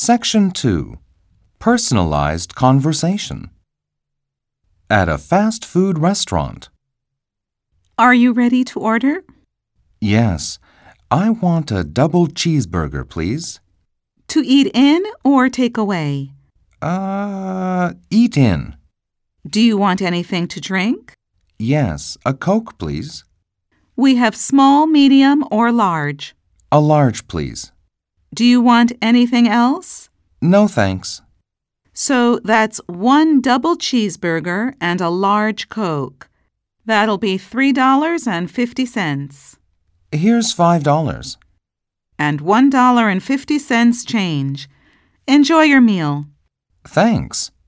Section 2. Personalized conversation. At a fast food restaurant. Are you ready to order? Yes, I want a double cheeseburger, please. To eat in or take away? Eat in. Do you want anything to drink? Yes, a Coke, please. We have small, medium, or large. A large, please. Do you want anything else? No, thanks. So that's one double cheeseburger and a large Coke. That'll be $3.50. Here's $5. And $1.50 change. Enjoy your meal. Thanks.